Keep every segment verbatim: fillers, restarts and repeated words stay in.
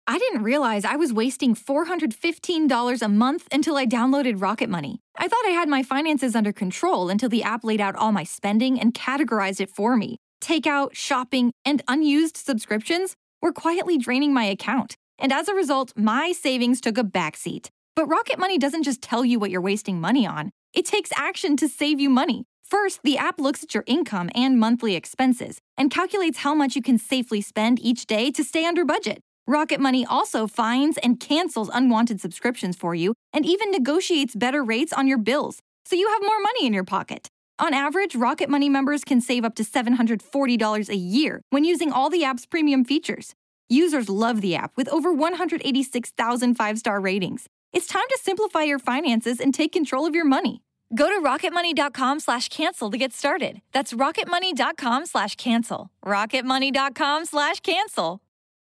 I didn't realize I was wasting four hundred fifteen dollars a month until I downloaded Rocket Money. I thought I had my finances under control until the app laid out all my spending and categorized it for me. Takeout, shopping, and unused subscriptions were quietly draining my account. And as a result, my savings took a backseat. But Rocket Money doesn't just tell you what you're wasting money on. It takes action to save you money. First, the app looks at your income and monthly expenses and calculates how much you can safely spend each day to stay under budget. Rocket Money also finds and cancels unwanted subscriptions for you and even negotiates better rates on your bills, so you have more money in your pocket. On average, Rocket Money members can save up to seven hundred forty dollars a year when using all the app's premium features. Users love the app with over one hundred eighty-six thousand five-star ratings. It's time to simplify your finances and take control of your money. Go to rocketmoney.com slash cancel to get started. That's rocketmoney.com slash cancel. rocketmoney.com slash cancel.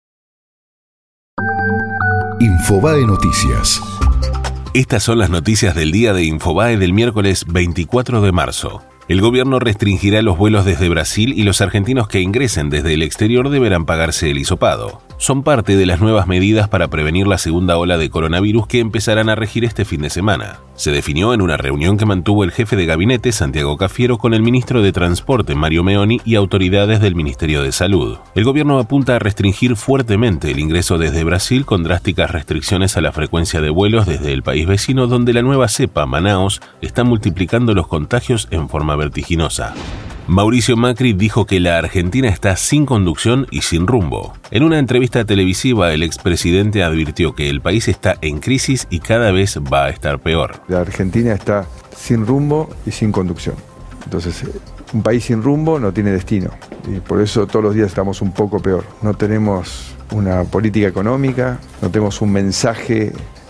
Infobae Noticias. Estas son las noticias del día de Infobae del miércoles veinticuatro de marzo. El gobierno restringirá los vuelos desde Brasil y los argentinos que ingresen desde el exterior deberán pagarse el hisopado. Son parte de las nuevas medidas para prevenir la segunda ola de coronavirus que empezarán a regir este fin de semana. Se definió en una reunión que mantuvo el jefe de gabinete, Santiago Cafiero, con el ministro de Transporte, Mario Meoni, y autoridades del Ministerio de Salud. El gobierno apunta a restringir fuertemente el ingreso desde Brasil con drásticas restricciones a la frecuencia de vuelos desde el país vecino, donde la nueva cepa, Manaos, está multiplicando los contagios en forma vertiginosa. Mauricio Macri dijo que la Argentina está sin conducción y sin rumbo. En una entrevista televisiva, el expresidente advirtió que el país está en crisis y cada vez va a estar peor. La Argentina está sin rumbo y sin conducción. Entonces, un país sin rumbo no tiene destino. Y por eso todos los días estamos un poco peor. No tenemos una política económica, no tenemos un mensaje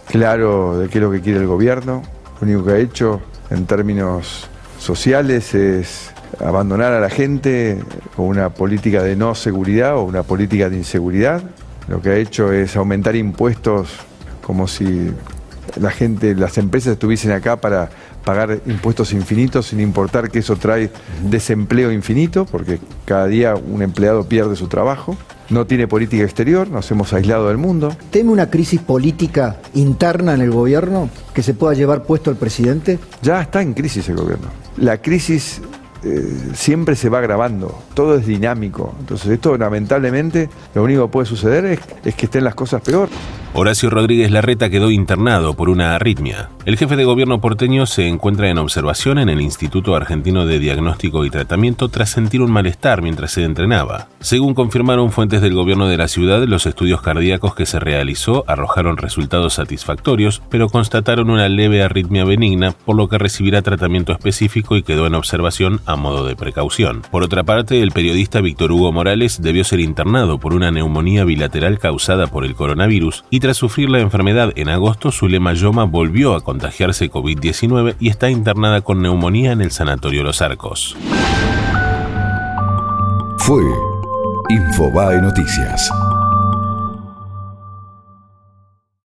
claro de qué es lo que quiere el gobierno. Lo único que ha hecho en términos sociales es abandonar a la gente con una política de no seguridad o una política de inseguridad. Lo que ha hecho es aumentar impuestos como si la gente, las empresas estuviesen acá para pagar impuestos infinitos sin importar que eso trae desempleo infinito, porque cada día un empleado pierde su trabajo. No tiene política exterior, nos hemos aislado del mundo. ¿Teme una crisis política interna en el gobierno que se pueda llevar puesto el presidente? Ya está en crisis el gobierno. La crisis Eh, siempre se va agravando, todo es dinámico. Entonces esto lamentablemente lo único que puede suceder es, es que estén las cosas peor. Horacio Rodríguez Larreta quedó internado por una arritmia. El jefe de gobierno porteño se encuentra en observación en el Instituto Argentino de Diagnóstico y Tratamiento tras sentir un malestar mientras se entrenaba. Según confirmaron fuentes del gobierno de la ciudad, los estudios cardíacos que se realizó arrojaron resultados satisfactorios, pero constataron una leve arritmia benigna, por lo que recibirá tratamiento específico y quedó en observación a modo de precaución. Por otra parte, el periodista Víctor Hugo Morales debió ser internado por una neumonía bilateral causada por el coronavirus y tras sufrir la enfermedad en agosto, Zulema Yoma volvió a contagiarse covid diecinueve y está internada con neumonía en el Sanatorio Los Arcos. Fue Infobae Noticias.